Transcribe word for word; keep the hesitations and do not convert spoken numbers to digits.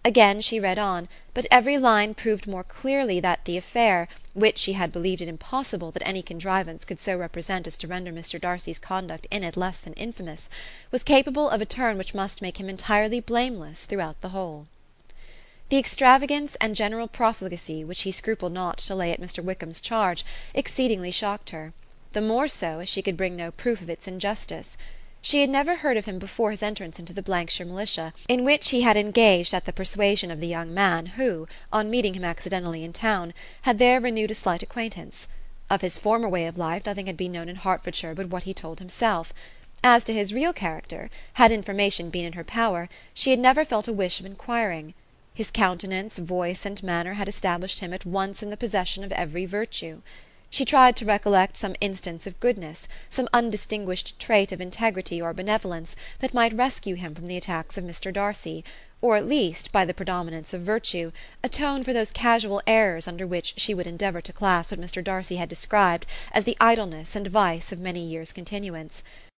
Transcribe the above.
Again she read on, but every line proved more clearly that the affair, which she had believed it impossible that any contrivance could so represent as to render Mr. Darcy's conduct in it less than infamous, was capable of a turn which must make him entirely blameless throughout the whole. The extravagance and general profligacy which he scrupled not to lay at Mr. Wickham's charge exceedingly shocked her, the more so as she could bring no proof of its injustice. She had never heard of him before his entrance into the shire militia, in which he had engaged at the persuasion of the young man who, on meeting him accidentally in town, had there renewed a slight acquaintance. Of his former way of life nothing had been known in Hertfordshire but what he told himself. As to his real character, had information been in her power, she had never felt a wish of inquiring. His countenance, voice, and manner had established him at once in the possession of every virtue. She tried to recollect some instance of goodness, some undistinguished trait of integrity or benevolence, that might rescue him from the attacks of Mr. Darcy, or at least, by the predominance of virtue, atone for those casual errors under which she would endeavour to class what Mr. Darcy had described as the idleness and vice of many years' continuance.